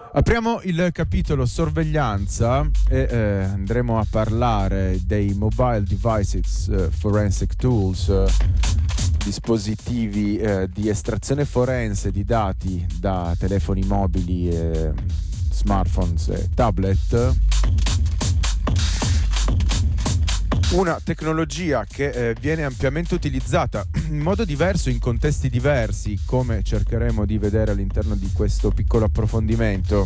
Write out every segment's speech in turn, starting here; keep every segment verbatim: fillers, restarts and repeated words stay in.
Apriamo il capitolo sorveglianza e eh, andremo a parlare dei Mobile Devices uh, Forensic Tools, uh, dispositivi uh, di estrazione forense di dati da telefoni mobili, e smartphones e tablet. Una tecnologia che eh, viene ampiamente utilizzata in modo diverso, in contesti diversi, come cercheremo di vedere all'interno di questo piccolo approfondimento.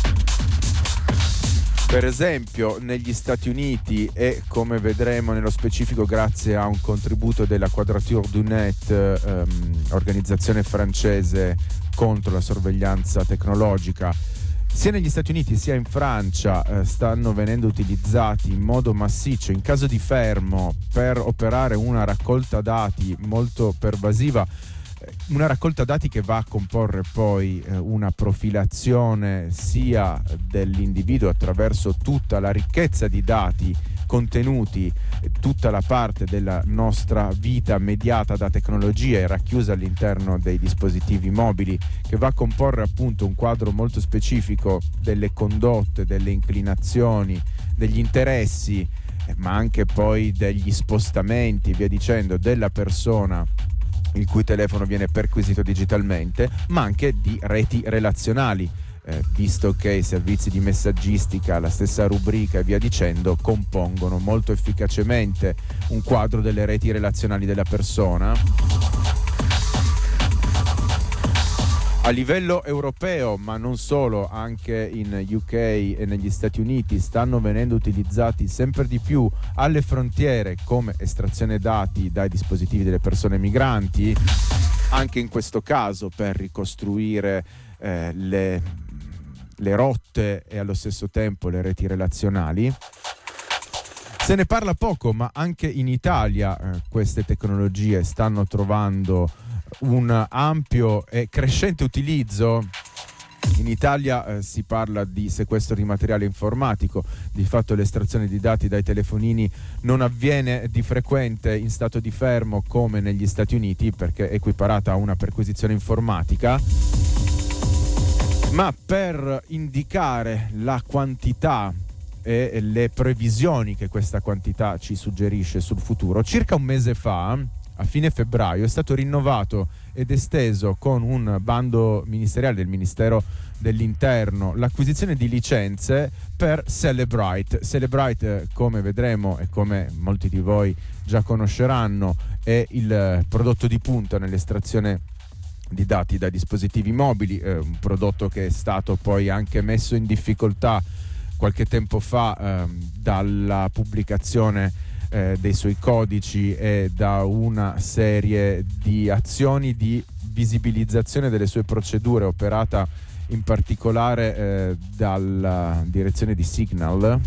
Per esempio negli Stati Uniti e, come vedremo nello specifico grazie a un contributo della Quadrature du Net, ehm, organizzazione francese contro la sorveglianza tecnologica, sia negli Stati Uniti sia in Francia eh, stanno venendo utilizzati in modo massiccio in caso di fermo per operare una raccolta dati molto pervasiva, eh, una raccolta dati che va a comporre poi eh, una profilazione sia dell'individuo attraverso tutta la ricchezza di dati contenuti, tutta la parte della nostra vita mediata da tecnologie racchiusa all'interno dei dispositivi mobili, che va a comporre appunto un quadro molto specifico delle condotte, delle inclinazioni, degli interessi, ma anche poi degli spostamenti, via dicendo, della persona il cui telefono viene perquisito digitalmente, ma anche di reti relazionali. Eh, visto che i servizi di messaggistica, la stessa rubrica e via dicendo, compongono molto efficacemente un quadro delle reti relazionali della persona. A livello europeo, ma non solo, anche in U K e negli Stati Uniti stanno venendo utilizzati sempre di più alle frontiere come estrazione dati dai dispositivi delle persone migranti, anche in questo caso per ricostruire eh, le le rotte e allo stesso tempo le reti relazionali. Se ne parla poco, ma anche in Italia eh, queste tecnologie stanno trovando un ampio e crescente utilizzo. In Italia eh, si parla di sequestro di materiale informatico. Di fatto l'estrazione di dati dai telefonini non avviene di frequente in stato di fermo come negli Stati Uniti, perché è equiparata a una perquisizione informatica. Ma per indicare la quantità e le previsioni che questa quantità ci suggerisce sul futuro, circa un mese fa, a fine febbraio, è stato rinnovato ed esteso con un bando ministeriale del Ministero dell'Interno l'acquisizione di licenze per Cellebrite. Cellebrite, come vedremo e come molti di voi già conosceranno, è il prodotto di punta nell'estrazione di dati da dispositivi mobili, eh, un prodotto che è stato poi anche messo in difficoltà qualche tempo fa eh, dalla pubblicazione eh, dei suoi codici e da una serie di azioni di visibilizzazione delle sue procedure operata in particolare eh, dalla direzione di Signal.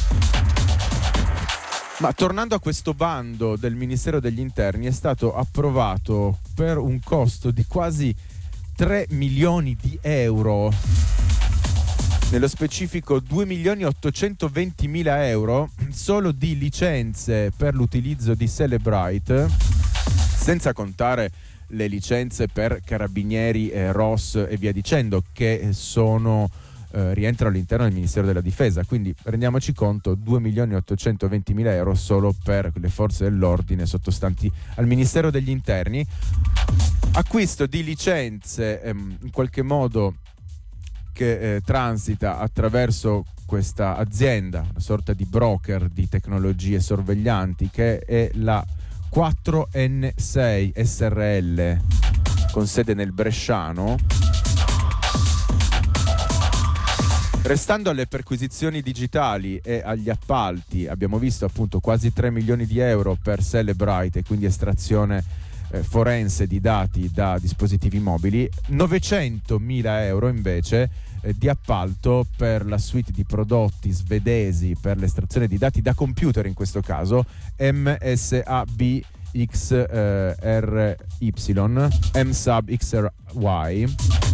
Ma tornando a questo bando del Ministero degli Interni, è stato approvato per un costo di quasi tre milioni di euro, nello specifico due milioni ottocentoventi euro solo di licenze per l'utilizzo di Cellebrite, senza contare le licenze per carabinieri, eh, R O S e via dicendo, che sono eh, rientrano all'interno del Ministero della Difesa. Quindi rendiamoci conto, due milioni ottocentoventi euro solo per le forze dell'ordine sottostanti al Ministero degli Interni. Acquisto di licenze ehm, in qualche modo che eh, transita attraverso questa azienda, una sorta di broker di tecnologie sorveglianti, che è la quattro N sei S R L, con sede nel Bresciano. Restando alle perquisizioni digitali e agli appalti, abbiamo visto appunto quasi tre milioni di euro per Cellebrite e quindi estrazione eh, forense di dati da dispositivi mobili, novecentomila euro invece eh, di appalto per la suite di prodotti svedesi per l'estrazione di dati da computer, in questo caso M S A B X R Y, M S A B X R Y.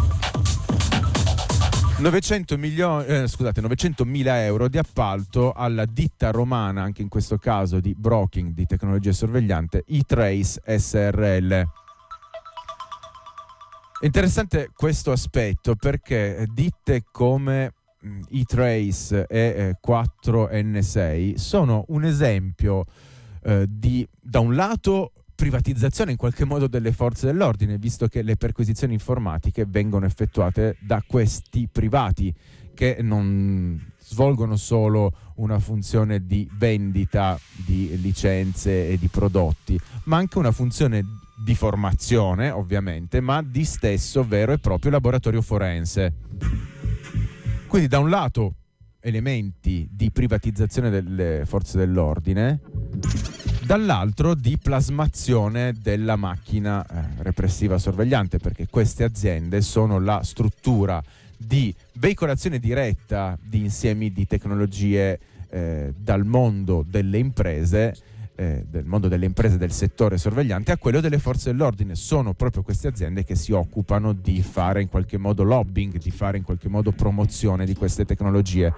novecento milioni, eh, scusate, novecentomila euro di appalto alla ditta romana, anche in questo caso di broking di tecnologia sorvegliante, E-Trace S R L. Interessante questo aspetto, perché ditte come E-Trace e eh, quattro N sei sono un esempio eh, di, da un lato, privatizzazione in qualche modo delle forze dell'ordine, visto che le perquisizioni informatiche vengono effettuate da questi privati che non svolgono solo una funzione di vendita di licenze e di prodotti, ma anche una funzione di formazione, ovviamente, ma di stesso vero e proprio laboratorio forense. Quindi da un lato elementi di privatizzazione delle forze dell'ordine, dall'altro di plasmazione della macchina eh, repressiva sorvegliante, perché queste aziende sono la struttura di veicolazione diretta di insiemi di tecnologie eh, dal mondo delle imprese, eh, del mondo delle imprese del settore sorvegliante a quello delle forze dell'ordine. Sono proprio queste aziende che si occupano di fare in qualche modo lobbying, di fare in qualche modo promozione di queste tecnologie.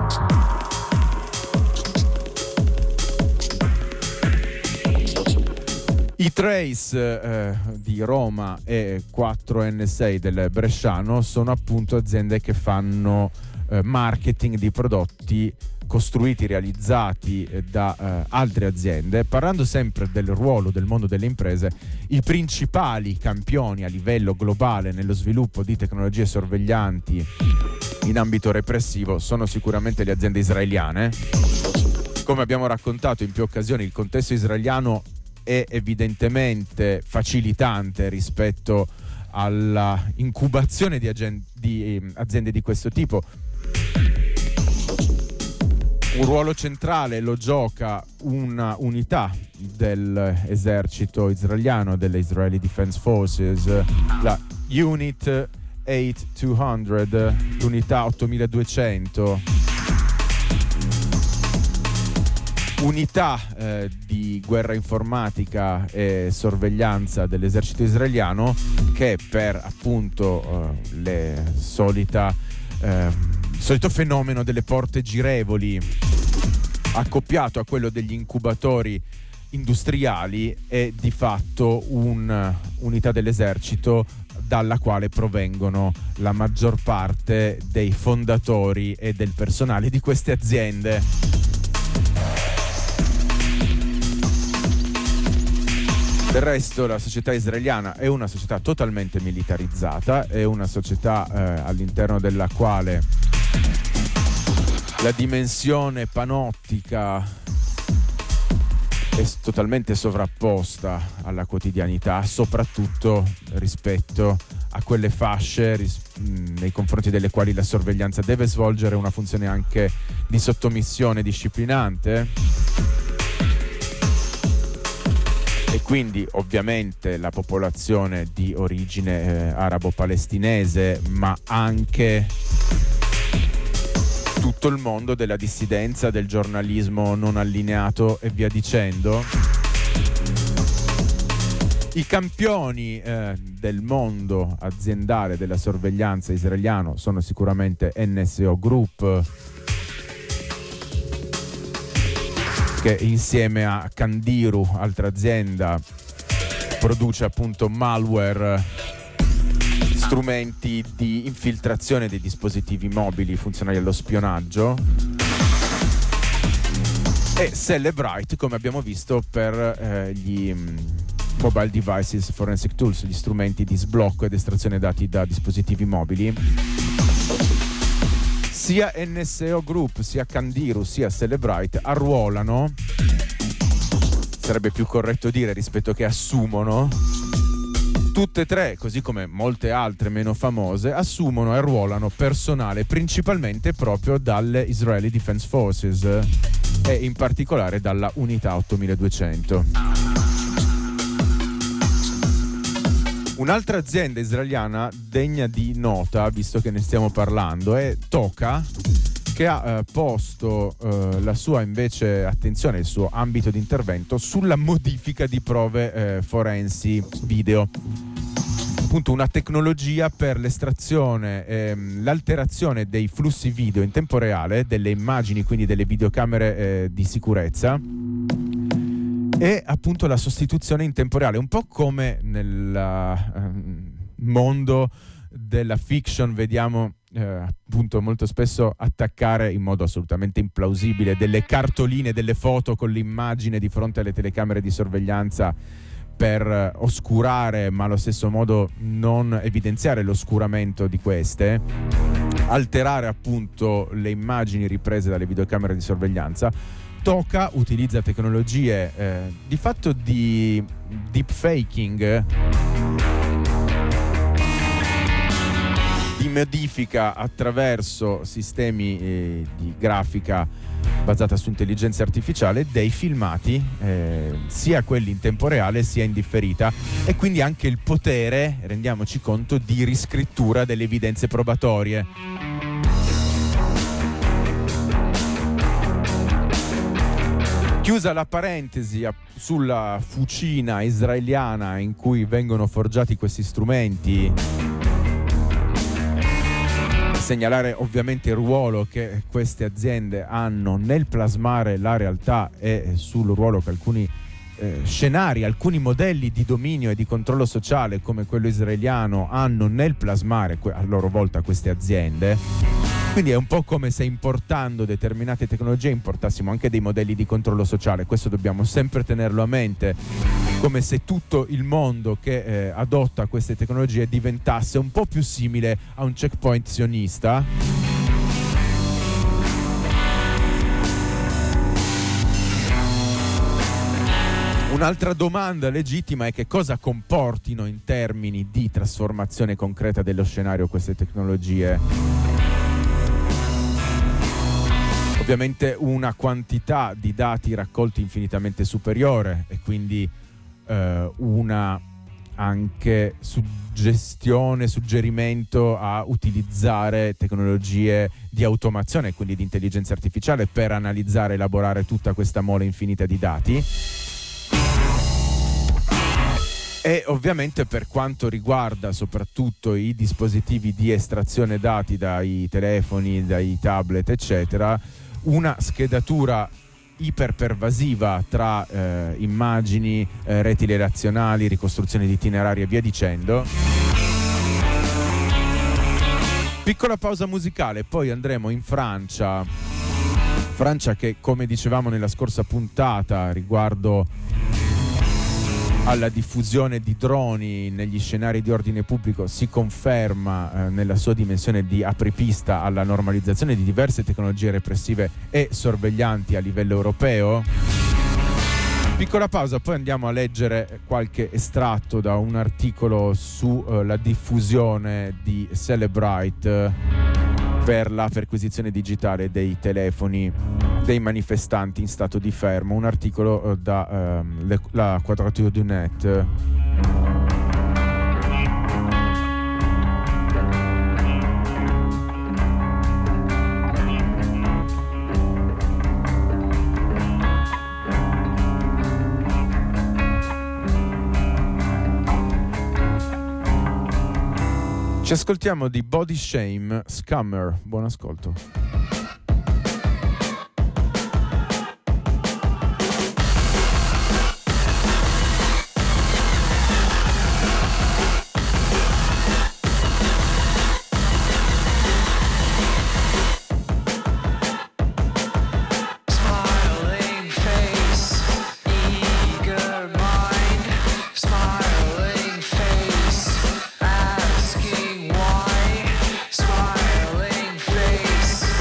E-Trace eh, di Roma e quattro N sei del Bresciano sono appunto aziende che fanno eh, marketing di prodotti costruiti, realizzati eh, da eh, altre aziende. Parlando sempre del ruolo del mondo delle imprese, i principali campioni a livello globale nello sviluppo di tecnologie sorveglianti in ambito repressivo sono sicuramente le aziende israeliane. Come abbiamo raccontato in più occasioni, il contesto israeliano è evidentemente facilitante rispetto alla incubazione di, agen- di eh, aziende di questo tipo. Un ruolo centrale lo gioca una unità dell'esercito israeliano, delle Israeli Defense Forces, la Unit ottomiladuecento, l'unità ottomiladuecento, unità eh, di guerra informatica e sorveglianza dell'esercito israeliano, che per appunto eh, le solita eh, solito fenomeno delle porte girevoli accoppiato a quello degli incubatori industriali è di fatto un'unità dell'esercito dalla quale provengono la maggior parte dei fondatori e del personale di queste aziende. Del resto la società israeliana è una società totalmente militarizzata, è una società eh, all'interno della quale la dimensione panottica è totalmente sovrapposta alla quotidianità, soprattutto rispetto a quelle fasce ris- nei confronti delle quali la sorveglianza deve svolgere una funzione anche di sottomissione disciplinante. E quindi ovviamente la popolazione di origine eh, arabo-palestinese, ma anche tutto il mondo della dissidenza, del giornalismo non allineato e via dicendo. I campioni eh, del mondo aziendale della sorveglianza israeliano sono sicuramente N S O Group, che insieme a Candiru, altra azienda, produce appunto malware, strumenti di infiltrazione dei dispositivi mobili funzionali allo spionaggio, e Cellebrite, come abbiamo visto, per eh, gli mh, Mobile Devices Forensic Tools, gli strumenti di sblocco ed estrazione dati da dispositivi mobili. Sia N S O Group, sia Candiru, sia Cellebrite arruolano, sarebbe più corretto dire rispetto che assumono, tutte e tre, così come molte altre meno famose, assumono e arruolano personale principalmente proprio dalle Israeli Defense Forces e in particolare dalla unità ottomiladuecento. Un'altra azienda israeliana degna di nota, visto che ne stiamo parlando, è Toka, che ha eh, posto eh, la sua invece attenzione, il suo ambito di intervento sulla modifica di prove eh, forensi video. Appunto una tecnologia per l'estrazione e ehm, l'alterazione dei flussi video in tempo reale, delle immagini, quindi delle videocamere eh, di sicurezza, e appunto la sostituzione in tempo reale, un po' come nella, ehm, mondo della fiction vediamo eh, appunto molto spesso attaccare in modo assolutamente implausibile delle cartoline, delle foto con l'immagine di fronte alle telecamere di sorveglianza per oscurare, ma allo stesso modo non evidenziare l'oscuramento di queste, alterare appunto le immagini riprese dalle videocamere di sorveglianza. Toca utilizza tecnologie eh, di fatto di deepfaking, di modifica attraverso sistemi eh, di grafica basata su intelligenza artificiale dei filmati, eh, sia quelli in tempo reale sia in differita, e quindi anche il potere, rendiamoci conto, di riscrittura delle evidenze probatorie. Chiusa la parentesi sulla fucina israeliana in cui vengono forgiati questi strumenti, segnalare ovviamente il ruolo che queste aziende hanno nel plasmare la realtà e sul ruolo che alcuni eh, scenari, alcuni modelli di dominio e di controllo sociale come quello israeliano hanno nel plasmare a loro volta queste aziende. Quindi è un po' come se importando determinate tecnologie importassimo anche dei modelli di controllo sociale. Questo dobbiamo sempre tenerlo a mente, come se tutto il mondo che eh, adotta queste tecnologie diventasse un po' più simile a un checkpoint sionista. Un'altra domanda legittima è che cosa comportino in termini di trasformazione concreta dello scenario queste tecnologie. Ovviamente una quantità di dati raccolti infinitamente superiore e quindi eh, una anche suggestione, suggerimento a utilizzare tecnologie di automazione, quindi di intelligenza artificiale, per analizzare e elaborare tutta questa mole infinita di dati. E ovviamente per quanto riguarda soprattutto i dispositivi di estrazione dati dai telefoni, dai tablet eccetera, una schedatura iperpervasiva tra eh, immagini, eh, reti relazionali, ricostruzioni di itinerari e via dicendo. Piccola pausa musicale, poi andremo in Francia. Francia che, come dicevamo nella scorsa puntata riguardo alla diffusione di droni negli scenari di ordine pubblico, si conferma eh, nella sua dimensione di apripista alla normalizzazione di diverse tecnologie repressive e sorveglianti a livello europeo. Piccola pausa, poi andiamo a leggere qualche estratto da un articolo sulla uh, diffusione di Celebrite per la perquisizione digitale dei telefoni dei manifestanti in stato di fermo, un articolo uh, da uh, le, la Quadrature du Net. Ci ascoltiamo di Body Shame, Scammer. Buon ascolto. Smiling face,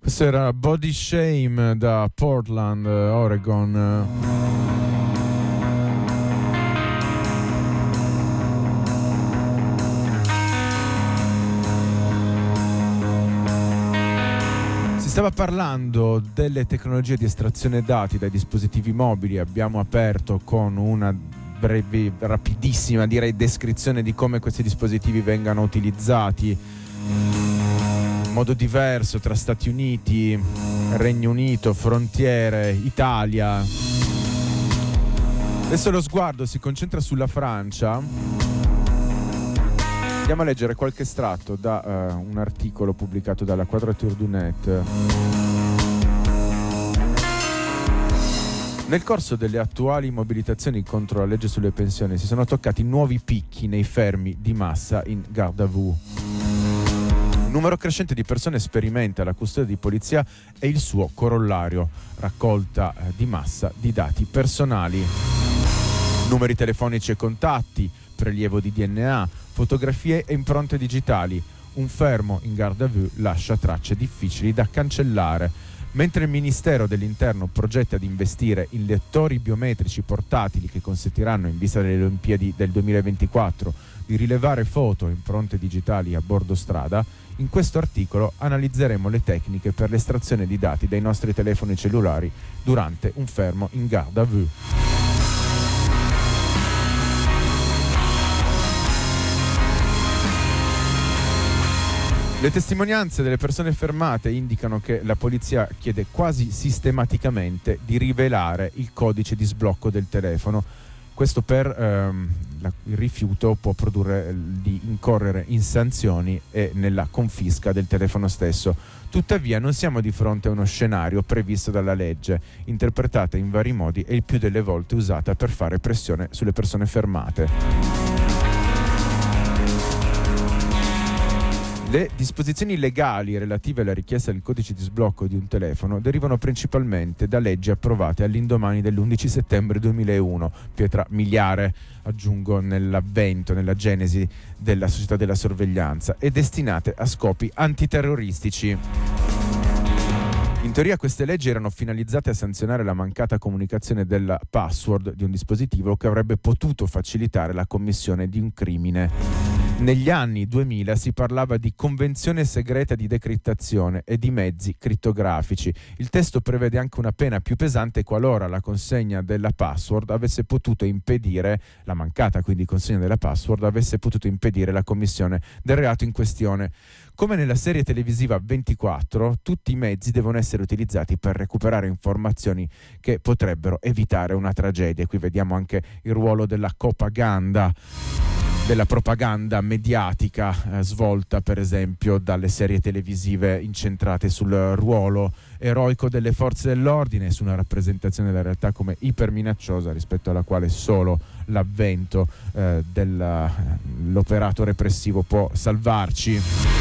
Questo era Body Shame da Portland, Oregon. Si stava parlando delle tecnologie di estrazione dati dai dispositivi mobili. Abbiamo aperto con una breve, rapidissima, direi, descrizione di come questi dispositivi vengano utilizzati in modo diverso tra Stati Uniti, Regno Unito, frontiere, Italia. Adesso lo sguardo si concentra sulla Francia. Andiamo a leggere qualche estratto da uh, un articolo pubblicato dalla Quadrature du Net. Nel corso delle attuali mobilitazioni contro la legge sulle pensioni si sono toccati nuovi picchi nei fermi di massa in garde à vue. Un numero crescente di persone sperimenta la custodia di polizia e il suo corollario, raccolta eh, di massa di dati personali. Numeri telefonici e contatti, prelievo di D N A, fotografie e impronte digitali. Un fermo in garde à vue lascia tracce difficili da cancellare. Mentre il Ministero dell'Interno progetta di investire in lettori biometrici portatili che consentiranno, in vista delle Olimpiadi del duemilaventiquattro, di rilevare foto e impronte digitali a bordo strada, in questo articolo analizzeremo le tecniche per l'estrazione di dati dai nostri telefoni cellulari durante un fermo in garde à vue. Le testimonianze delle persone fermate indicano che la polizia chiede quasi sistematicamente di rivelare il codice di sblocco del telefono. Questo per ehm, la, il rifiuto può produrre di incorrere in sanzioni e nella confisca del telefono stesso. Tuttavia non siamo di fronte a uno scenario previsto dalla legge, interpretata in vari modi e il più delle volte usata per fare pressione sulle persone fermate. Le disposizioni legali relative alla richiesta del codice di sblocco di un telefono derivano principalmente da leggi approvate all'indomani dell'undici settembre duemilauno, pietra miliare, aggiungo, nell'avvento, nella genesi della società della sorveglianza, e destinate a scopi antiterroristici. In teoria queste leggi erano finalizzate a sanzionare la mancata comunicazione della password di un dispositivo che avrebbe potuto facilitare la commissione di un crimine. Negli anni duemila si parlava di convenzione segreta di decriptazione e di mezzi crittografici. Il testo prevede anche una pena più pesante qualora la consegna della password avesse potuto impedire, la mancata quindi consegna della password, avesse potuto impedire la commissione del reato in questione. Come nella serie televisiva ventiquattro, tutti i mezzi devono essere utilizzati per recuperare informazioni che potrebbero evitare una tragedia. Qui vediamo anche il ruolo della propaganda, della propaganda mediatica eh, svolta per esempio dalle serie televisive incentrate sul ruolo eroico delle forze dell'ordine, su una rappresentazione della realtà come iperminacciosa, rispetto alla quale solo l'avvento eh, dell'operato repressivo può salvarci.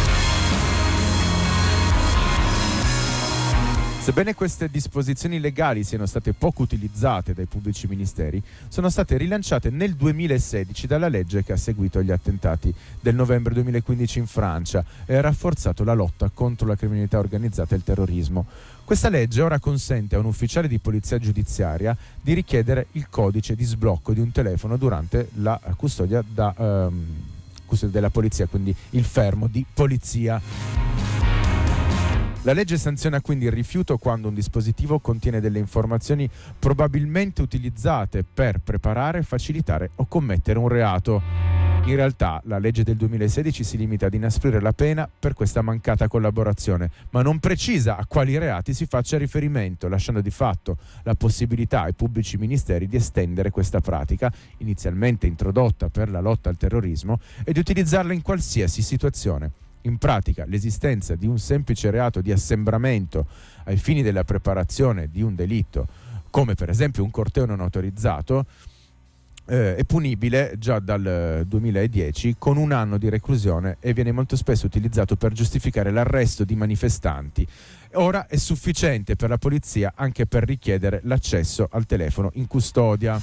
Sebbene queste disposizioni legali siano state poco utilizzate dai pubblici ministeri, sono state rilanciate nel duemilasedici dalla legge che ha seguito gli attentati del novembre duemilaquindici in Francia e ha rafforzato la lotta contro la criminalità organizzata e il terrorismo. Questa legge ora consente a un ufficiale di polizia giudiziaria di richiedere il codice di sblocco di un telefono durante la custodia, da, ehm, custodia della polizia, quindi il fermo di polizia. La legge sanziona quindi il rifiuto quando un dispositivo contiene delle informazioni probabilmente utilizzate per preparare, facilitare o commettere un reato. In realtà la legge del duemilasedici si limita ad inasprire la pena per questa mancata collaborazione, ma non precisa a quali reati si faccia riferimento, lasciando di fatto la possibilità ai pubblici ministeri di estendere questa pratica, inizialmente introdotta per la lotta al terrorismo, e di utilizzarla in qualsiasi situazione. In pratica, l'esistenza di un semplice reato di assembramento ai fini della preparazione di un delitto, come per esempio un corteo non autorizzato, eh, è punibile già dal duemiladieci con un anno di reclusione e viene molto spesso utilizzato per giustificare l'arresto di manifestanti. Ora è sufficiente per la polizia anche per richiedere l'accesso al telefono in custodia.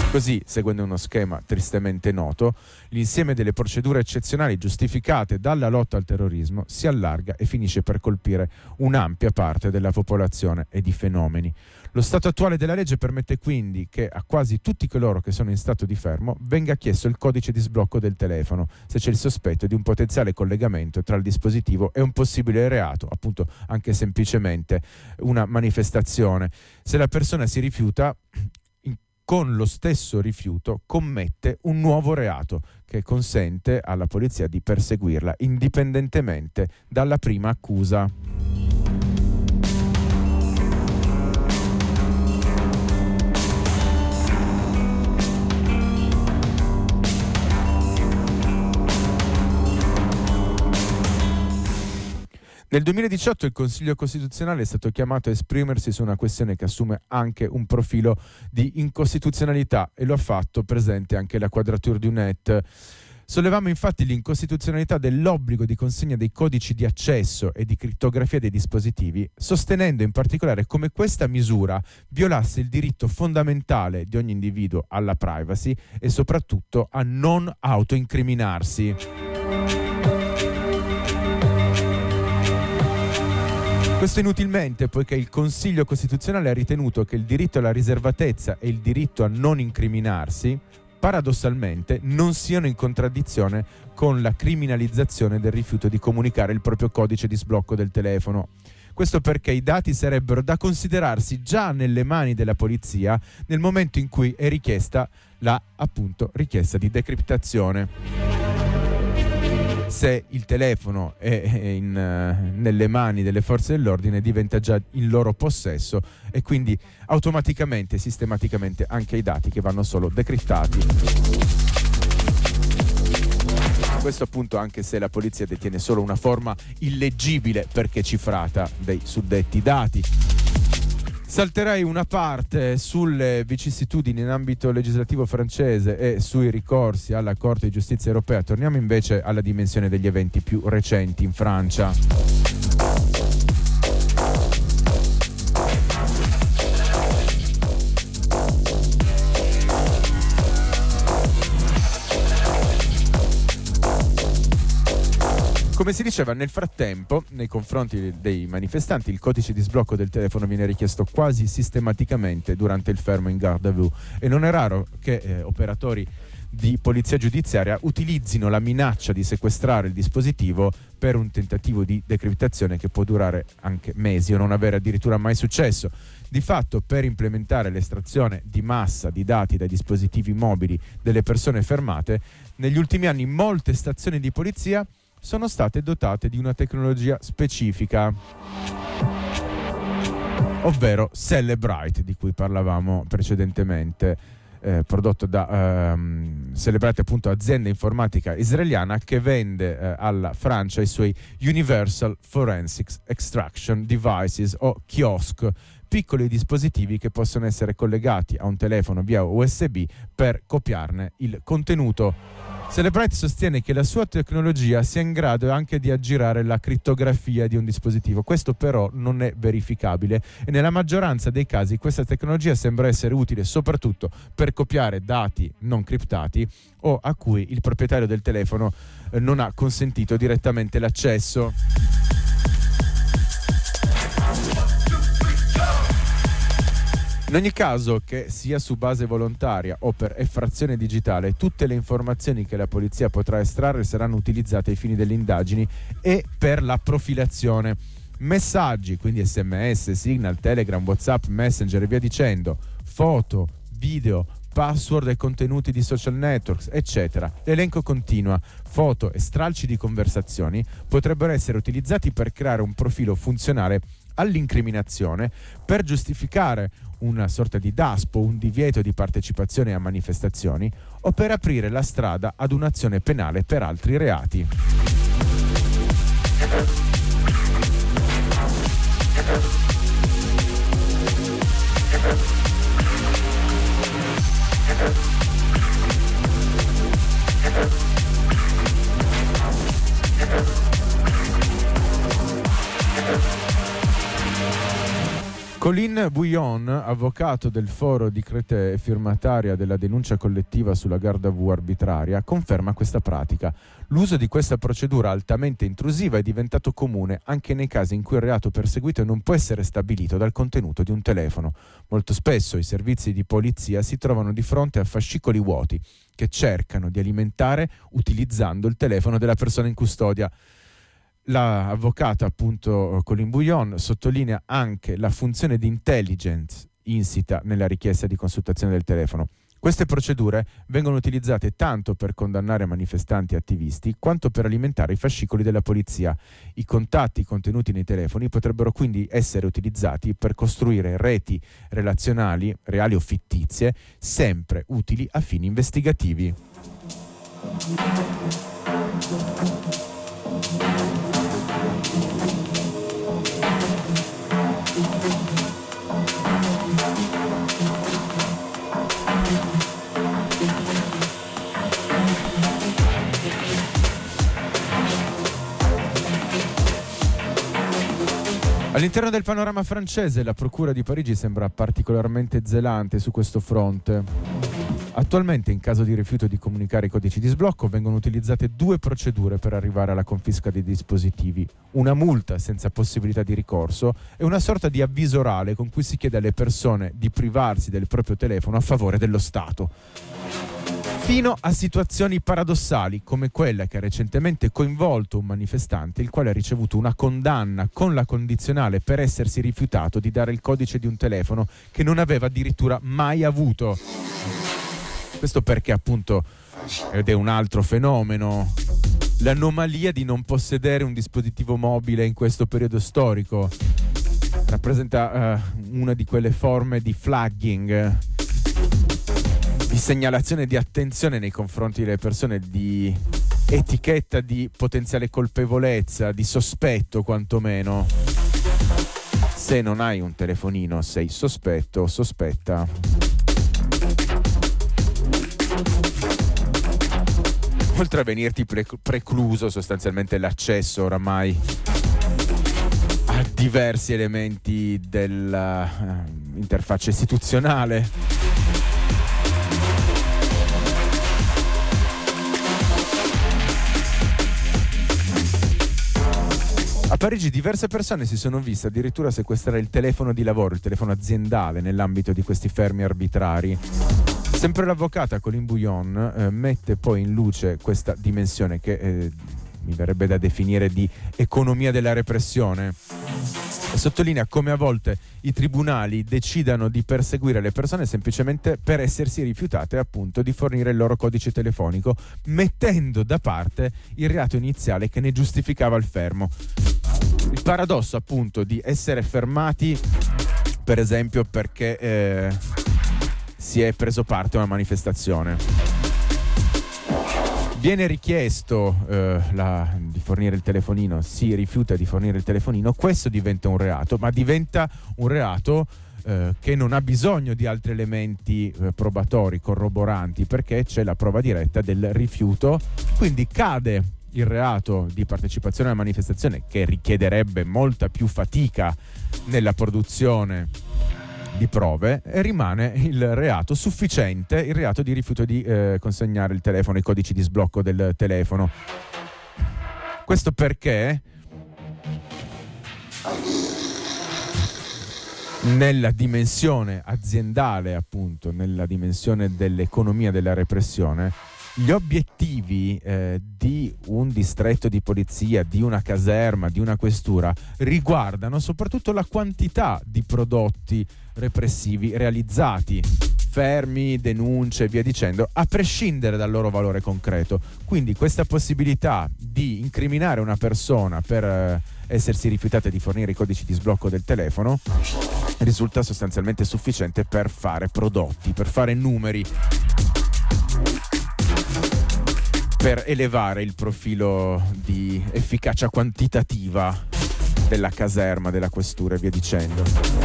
Così, seguendo uno schema tristemente noto, l'insieme delle procedure eccezionali giustificate dalla lotta al terrorismo si allarga e finisce per colpire un'ampia parte della popolazione e di fenomeni. Lo stato attuale della legge permette quindi che a quasi tutti coloro che sono in stato di fermo venga chiesto il codice di sblocco del telefono se c'è il sospetto di un potenziale collegamento tra il dispositivo e un possibile reato, appunto anche semplicemente una manifestazione. Se la persona si rifiuta, con lo stesso rifiuto commette un nuovo reato che consente alla polizia di perseguirla indipendentemente dalla prima accusa. Nel duemiladiciotto il Consiglio Costituzionale è stato chiamato a esprimersi su una questione che assume anche un profilo di incostituzionalità e lo ha fatto presente anche la Quadrature du Net. Sollevamo infatti l'incostituzionalità dell'obbligo di consegna dei codici di accesso e di crittografia dei dispositivi, sostenendo in particolare come questa misura violasse il diritto fondamentale di ogni individuo alla privacy e soprattutto a non autoincriminarsi. Questo inutilmente, poiché il Consiglio Costituzionale ha ritenuto che il diritto alla riservatezza e il diritto a non incriminarsi, paradossalmente, non siano in contraddizione con la criminalizzazione del rifiuto di comunicare il proprio codice di sblocco del telefono. Questo perché i dati sarebbero da considerarsi già nelle mani della polizia nel momento in cui è richiesta la, appunto, richiesta di decriptazione. Se il telefono è in, uh, nelle mani delle forze dell'ordine diventa già in loro possesso e quindi automaticamente e sistematicamente anche i dati che vanno solo decriptati. Questo appunto anche se la polizia detiene solo una forma illeggibile perché cifrata dei suddetti dati. Salterei una parte sulle vicissitudini in ambito legislativo francese e sui ricorsi alla Corte di Giustizia europea. Torniamo invece alla dimensione degli eventi più recenti in Francia. Come si diceva, nel frattempo, nei confronti dei manifestanti, il codice di sblocco del telefono viene richiesto quasi sistematicamente durante il fermo in garde à vue e non è raro che eh, operatori di polizia giudiziaria utilizzino la minaccia di sequestrare il dispositivo per un tentativo di decriptazione che può durare anche mesi o non avere addirittura mai successo. Di fatto, per implementare l'estrazione di massa di dati dai dispositivi mobili delle persone fermate, negli ultimi anni molte stazioni di polizia sono state dotate di una tecnologia specifica, ovvero Cellebrite, di cui parlavamo precedentemente, eh, prodotto da ehm, Cellebrite, appunto azienda informatica israeliana che vende eh, alla Francia i suoi Universal Forensics Extraction Devices o kiosk, piccoli dispositivi che possono essere collegati a un telefono via U S B per copiarne il contenuto. Cellebrite sostiene che la sua tecnologia sia in grado anche di aggirare la crittografia di un dispositivo. Questo però non è verificabile e nella maggioranza dei casi questa tecnologia sembra essere utile soprattutto per copiare dati non criptati o a cui il proprietario del telefono eh, non ha consentito direttamente l'accesso. In ogni caso, che sia su base volontaria o per effrazione digitale, tutte le informazioni che la polizia potrà estrarre saranno utilizzate ai fini delle indagini e per la profilazione. Messaggi, quindi sms, Signal, Telegram, WhatsApp, Messenger e via dicendo, foto, video, password e contenuti di social networks, eccetera. L'elenco continua. Foto e stralci di conversazioni potrebbero essere utilizzati per creare un profilo funzionale all'incriminazione, per giustificare una sorta di daspo, un divieto di partecipazione a manifestazioni o per aprire la strada ad un'azione penale per altri reati. Colin Bouillon, avvocato del Foro di Créteil e firmataria della denuncia collettiva sulla garde à vue arbitraria, conferma questa pratica. L'uso di questa procedura altamente intrusiva è diventato comune anche nei casi in cui il reato perseguito non può essere stabilito dal contenuto di un telefono. Molto spesso i servizi di polizia si trovano di fronte a fascicoli vuoti che cercano di alimentare utilizzando il telefono della persona in custodia. L'avvocata, appunto, Colin Bouillon sottolinea anche la funzione di intelligence insita nella richiesta di consultazione del telefono. Queste procedure vengono utilizzate tanto per condannare manifestanti e attivisti quanto per alimentare i fascicoli della polizia. I contatti contenuti nei telefoni potrebbero quindi essere utilizzati per costruire reti relazionali, reali o fittizie, sempre utili a fini investigativi. All'interno del panorama francese, la Procura di Parigi sembra particolarmente zelante su questo fronte. Attualmente, in caso di rifiuto di comunicare i codici di sblocco, vengono utilizzate due procedure per arrivare alla confisca dei dispositivi: una multa senza possibilità di ricorso e una sorta di avviso orale con cui si chiede alle persone di privarsi del proprio telefono a favore dello Stato. Fino a situazioni paradossali come quella che ha recentemente coinvolto un manifestante, il quale ha ricevuto una condanna con la condizionale per essersi rifiutato di dare il codice di un telefono che non aveva addirittura mai avuto. Questo perché, appunto, ed è un altro fenomeno, l'anomalia di non possedere un dispositivo mobile in questo periodo storico rappresenta uh, una di quelle forme di flagging, di segnalazione di attenzione nei confronti delle persone, di etichetta di potenziale colpevolezza, di sospetto quantomeno. Se non hai un telefonino sei sospetto o sospetta. Oltre a venirti pre- precluso sostanzialmente l'accesso oramai a diversi elementi dell'interfaccia uh, istituzionale. A Parigi diverse persone si sono viste addirittura sequestrare il telefono di lavoro, il telefono aziendale, nell'ambito di questi fermi arbitrari. Sempre l'avvocata Colin Bouillon eh, mette poi in luce questa dimensione che eh, mi verrebbe da definire di economia della repressione. E sottolinea come a volte i tribunali decidano di perseguire le persone semplicemente per essersi rifiutate, appunto, di fornire il loro codice telefonico, mettendo da parte il reato iniziale che ne giustificava il fermo. Il paradosso, appunto, di essere fermati, per esempio, perché eh, si è preso parte a una manifestazione. Viene richiesto eh, la, di fornire il telefonino, si rifiuta di fornire il telefonino, questo diventa un reato, ma diventa un reato eh, che non ha bisogno di altri elementi eh, probatori, corroboranti, perché c'è la prova diretta del rifiuto, quindi cade il reato di partecipazione alla manifestazione, che richiederebbe molta più fatica nella produzione di prove, e rimane il reato sufficiente, il reato di rifiuto di eh, consegnare il telefono, i codici di sblocco del telefono. Questo perché nella dimensione aziendale, appunto, nella dimensione dell'economia della repressione, gli obiettivi eh, di un distretto di polizia, di una caserma, di una questura riguardano soprattutto la quantità di prodotti repressivi realizzati, fermi, denunce e via dicendo, a prescindere dal loro valore concreto. Quindi questa possibilità di incriminare una persona per eh, essersi rifiutata di fornire i codici di sblocco del telefono risulta sostanzialmente sufficiente per fare prodotti, per fare numeri, per elevare il profilo di efficacia quantitativa della caserma, della questura e via dicendo.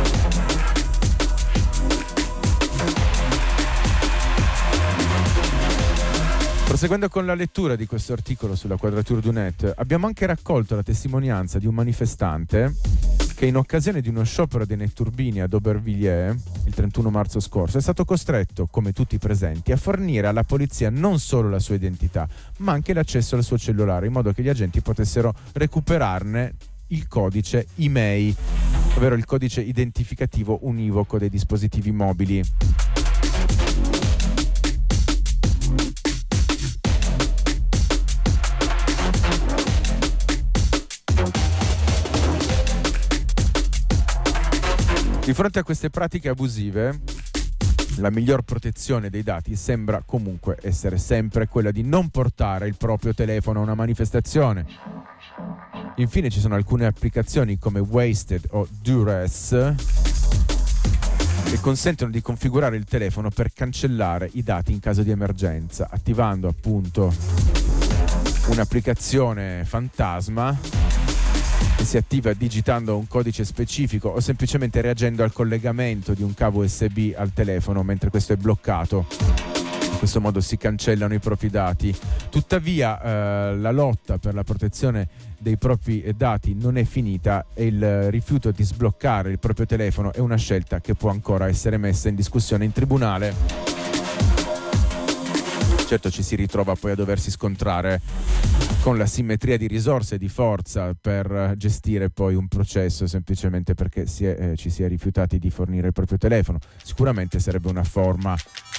Proseguendo con la lettura di questo articolo sulla Quadrature du Net, abbiamo anche raccolto la testimonianza di un manifestante che in occasione di uno sciopero dei netturbini ad Aubervilliers il trentuno marzo scorso è stato costretto, come tutti i presenti, a fornire alla polizia non solo la sua identità, ma anche l'accesso al suo cellulare, in modo che gli agenti potessero recuperarne il codice I M E I, ovvero il codice identificativo univoco dei dispositivi mobili. Di fronte a queste pratiche abusive, la miglior protezione dei dati sembra comunque essere sempre quella di non portare il proprio telefono a una manifestazione. Infine ci sono alcune applicazioni come Wasted o Duress che consentono di configurare il telefono per cancellare i dati in caso di emergenza, attivando appunto un'applicazione fantasma che si attiva digitando un codice specifico o semplicemente reagendo al collegamento di un cavo U S B al telefono mentre questo è bloccato. In questo modo si cancellano i propri dati. Tuttavia eh, la lotta per la protezione dei propri dati non è finita e il rifiuto di sbloccare il proprio telefono è una scelta che può ancora essere messa in discussione in tribunale. Certo, ci si ritrova poi a doversi scontrare con la simmetria di risorse e di forza per gestire poi un processo semplicemente perché si è, eh, ci si è rifiutati di fornire il proprio telefono. Sicuramente sarebbe una forma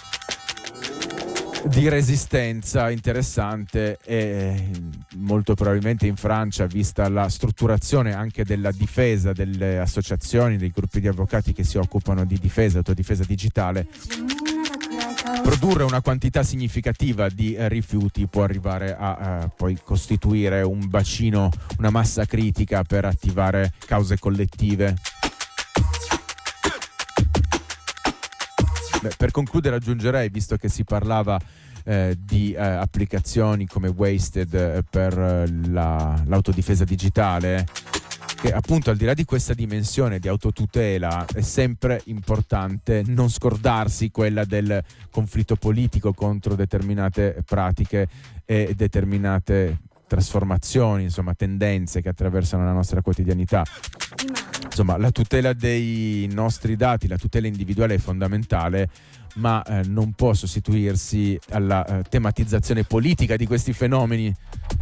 di resistenza interessante e molto probabilmente in Francia, vista la strutturazione anche della difesa delle associazioni, dei gruppi di avvocati che si occupano di difesa, autodifesa digitale, produrre una quantità significativa di eh, rifiuti può arrivare a eh, poi costituire un bacino, una massa critica per attivare cause collettive. Beh, per concludere aggiungerei, visto che si parlava eh, di eh, applicazioni come Wasted eh, per eh, la, l'autodifesa digitale, che appunto al di là di questa dimensione di autotutela è sempre importante non scordarsi quella del conflitto politico contro determinate pratiche e determinate trasformazioni, insomma tendenze che attraversano la nostra quotidianità. Insomma, la tutela dei nostri dati, la tutela individuale è fondamentale, ma eh, non può sostituirsi alla eh, tematizzazione politica di questi fenomeni